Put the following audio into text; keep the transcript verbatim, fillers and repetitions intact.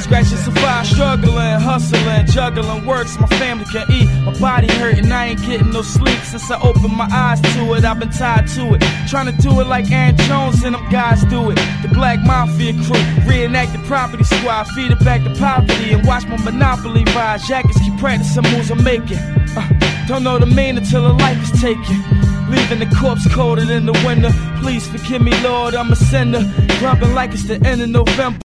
scratching, survive, struggling, hustling, juggling works. My family can eat, my body hurting. I ain't getting no sleep since I opened my eyes to it. I've been tied to it, trying to do it like Aaron Jones and them guys do it. The Black Mafia crew, reenact the property squad, feed it back to poverty and watch my monopoly rise. Jackets keep practicing moves I'm making. Uh, don't know the mean until a life is taken. Leaving the corpse colder than the winter. Please forgive me, Lord, I'm a sinner. Grumbling like it's the end of November.